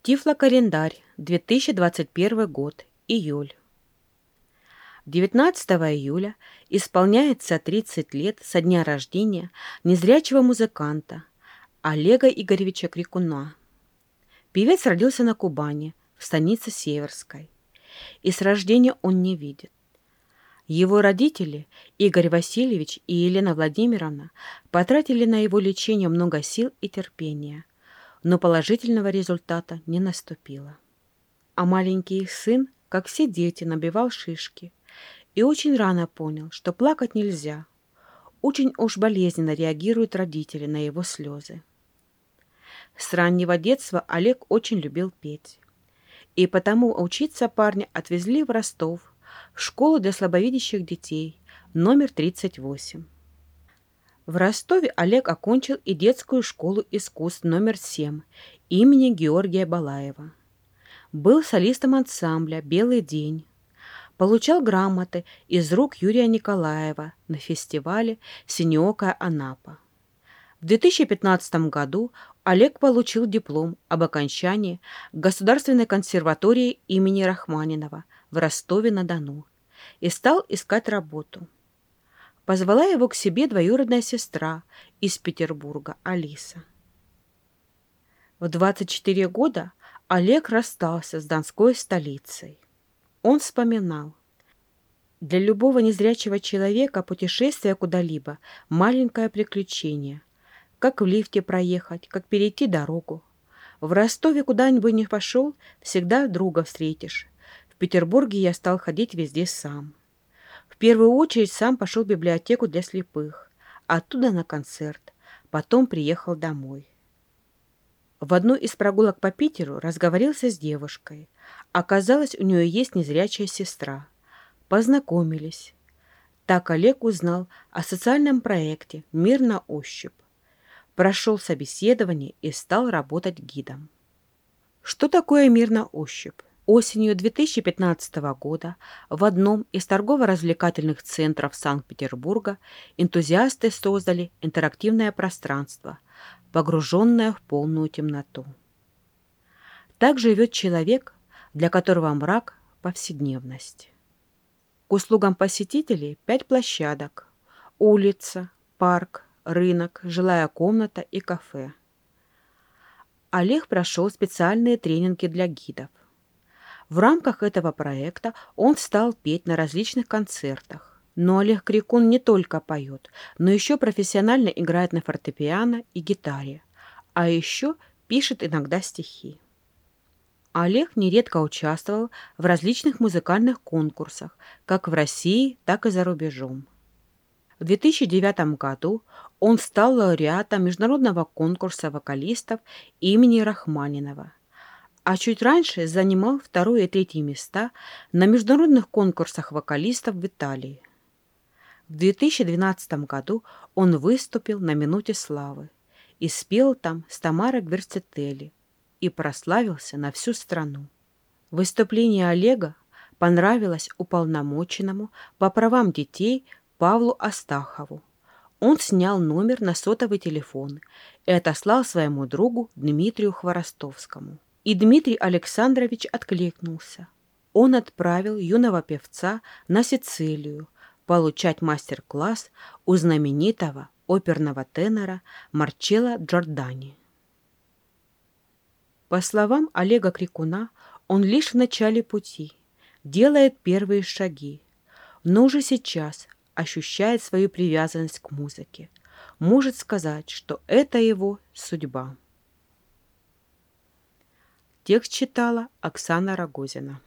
Тифлокалендарь, 2021 год, июль. 19 июля исполняется 30 лет со дня рождения незрячего музыканта Олега Игоревича Крикуна. Певец родился на Кубани, в станице Северской, и с рождения он не видит. Его родители, Игорь Васильевич и Елена Владимировна, потратили на его лечение много сил и терпения, но положительного результата не наступило. А маленький их сын, как все дети, набивал шишки и очень рано понял, что плакать нельзя. Очень уж болезненно реагируют родители на его слезы. С раннего детства Олег очень любил петь. И потому учиться парня отвезли в Ростов, в школу для слабовидящих детей, номер 38. В Ростове Олег окончил и детскую школу искусств номер 7 имени Георгия Балаева. Был солистом ансамбля «Белый день». Получал грамоты из рук Юрия Николаева на фестивале «Синеокая Анапа». В 2015 году Олег получил диплом об окончании Государственной консерватории имени Рахманинова в Ростове-на-Дону и стал искать работу. Позвала его к себе двоюродная сестра из Петербурга, Алиса. В 24 года Олег расстался с донской столицей. Он вспоминал: «Для любого незрячего человека путешествие куда-либо – маленькое приключение. Как в лифте проехать, как перейти дорогу. В Ростове куда-нибудь не пошел, всегда друга встретишь. В Петербурге я стал ходить везде сам. В первую очередь сам пошел в библиотеку для слепых, оттуда на концерт, потом приехал домой. В одной из прогулок по Питеру разговорился с девушкой. Оказалось, у нее есть незрячая сестра. Познакомились. Так Олег узнал о социальном проекте «Мир на ощупь». Прошел собеседование и стал работать гидом. Что такое «Мир на ощупь»? Осенью 2015 года в одном из торгово-развлекательных центров Санкт-Петербурга энтузиасты создали интерактивное пространство, погруженное в полную темноту. Так живет человек, для которого мрак – повседневность. К услугам посетителей 5 площадок: улица, парк, рынок, жилая комната и кафе. Олег прошел специальные тренинги для гидов. В рамках этого проекта он стал петь на различных концертах. Но Олег Крикун не только поет, но еще профессионально играет на фортепиано и гитаре, а еще пишет иногда стихи. Олег нередко участвовал в различных музыкальных конкурсах, как в России, так и за рубежом. В 2009 году он стал лауреатом международного конкурса вокалистов имени Рахманинова, а чуть раньше занимал 2 и 3 места на международных конкурсах вокалистов в Италии. В 2012 году он выступил на «Минуте славы» и спел там с Тамарой Гвердцители и прославился на всю страну. Выступление Олега понравилось уполномоченному по правам детей Павлу Астахову. Он снял номер на сотовый телефон и отослал своему другу Дмитрию Хворостовскому. И Дмитрий Александрович откликнулся. Он отправил юного певца на Сицилию получать мастер-класс у знаменитого оперного тенора Марчелло Джордани. По словам Олега Крикуна, он лишь в начале пути, делает первые шаги, но уже сейчас ощущает свою привязанность к музыке, может сказать, что это его судьба. Текст читала Оксана Рогозина.